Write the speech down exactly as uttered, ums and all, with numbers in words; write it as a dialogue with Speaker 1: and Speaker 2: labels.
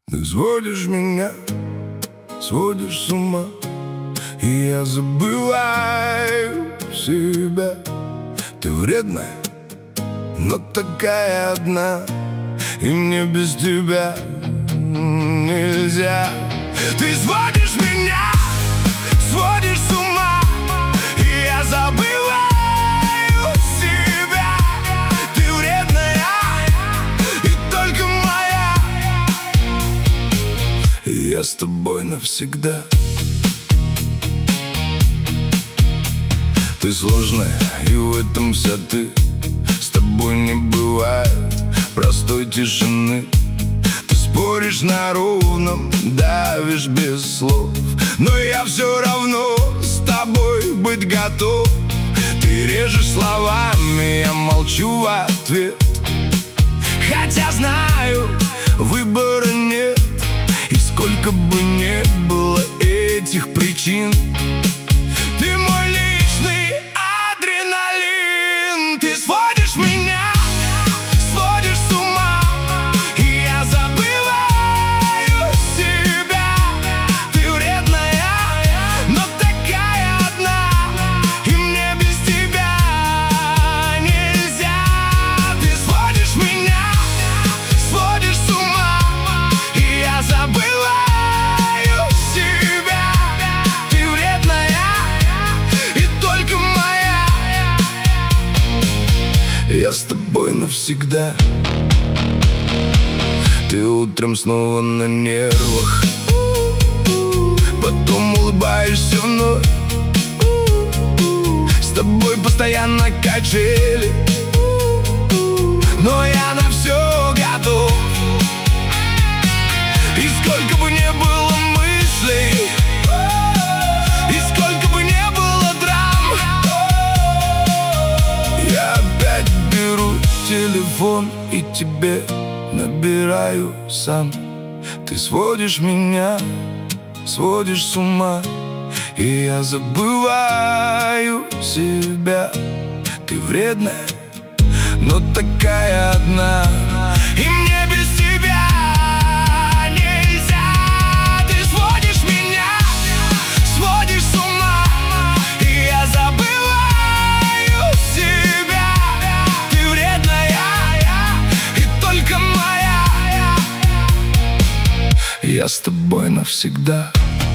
Speaker 1: Ты сводишь меня, сводишь с ума, и я забываю себя. Ты вредная, но такая одна, и мне без тебя нельзя. Ты сводишь меня, сводишь с ума, и я забываю себя. Ты вредная, и только моя, и я с тобой навсегда. Ты сложная, и в этом вся ты. С тобой не бывает простой тишины. Ты споришь на ровном, давишь без слов, но я все равно с тобой быть готов. Ты режешь словами, я молчу в ответ, хотя знаю, выбора нет. И сколько бы не было этих причин, ты мой личный адреналин. Ты сводишь меня, сводишь с ума, и я забываю себя. Ты вредная, но такая одна, и мне без тебя нельзя. Ты сводишь меня, сводишь с ума, и я забываю себя. Ты вредная, и только моя, я с тобой навсегда. Ты утром снова на нервах, потом улыбаешься вновь. С тобой постоянно качели, но я на все готов. И сколько бы не было мыслей, и сколько бы не было драм, я опять беру телефон и тебе набираю сам. Ты сводишь меня, сводишь с ума, и я забываю себя. Ты вредная, но такая одна, и мне без тебя нельзя. Ты сводишь меня, сводишь с ума, и я забываю себя. Ты вредная, и только моя, я с тобой навсегда.